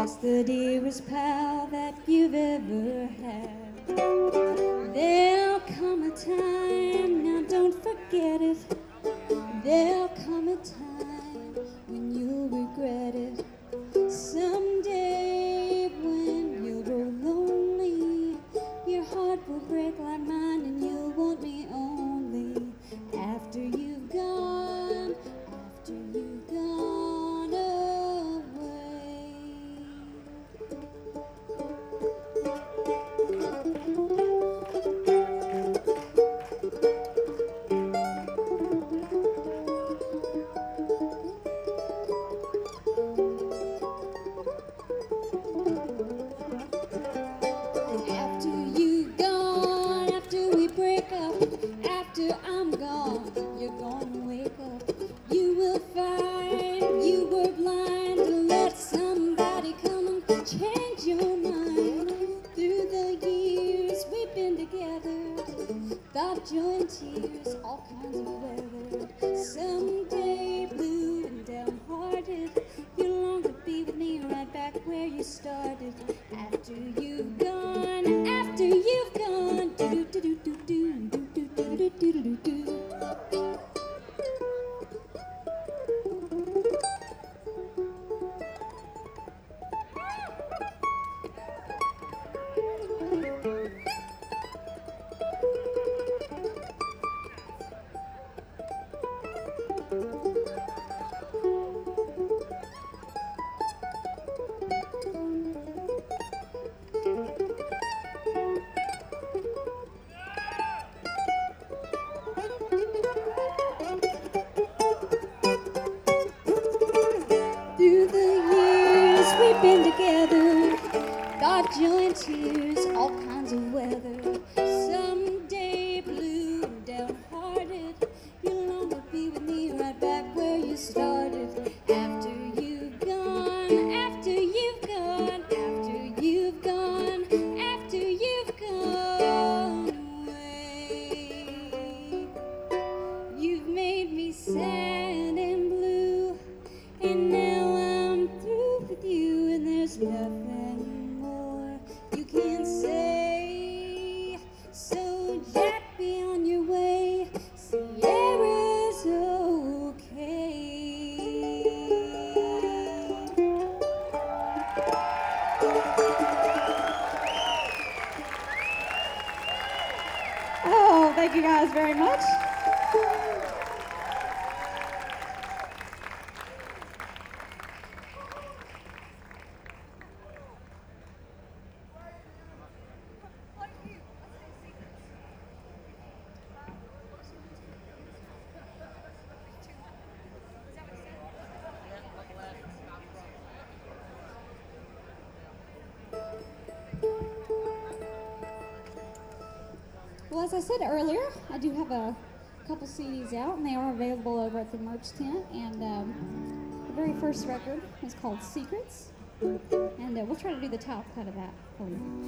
lost the dearest pal that you've ever had. There'll come a time, now don't forget it. There'll come a time when you'll regret it. Someday when you'll grow lonely, your heart will break like mine and you'll want me only. After you've gone, after you've gone away. After you've gone, after we break up, after I'm gone, you're gonna wake up. You will find you were blind to let somebody come and change your mind. Through the years we've been together, thought, joy, and tears, all kinds of weather. Someday blue and downhearted, you long to be with me right back where you started. After you've gone, after you've gone, do do do do do do do do do do do do. Through the years we've been together, thought, joy, and tears, all kinds of weather. Someday blue and downhearted, you long to be with me right back where you started. After you've gone, after you've gone, after you've gone, after you've gone away. You've made me sad and blue, and now I'm through with you, and there's nothing more you can say. So Jack, be on your way. Sierra's okay. Oh, thank you guys very much. Well, as I said earlier, I do have a couple CDs out, and they are available over at the merch tent. And the very first record is called Secrets, and we'll try to do the top cut of that for you.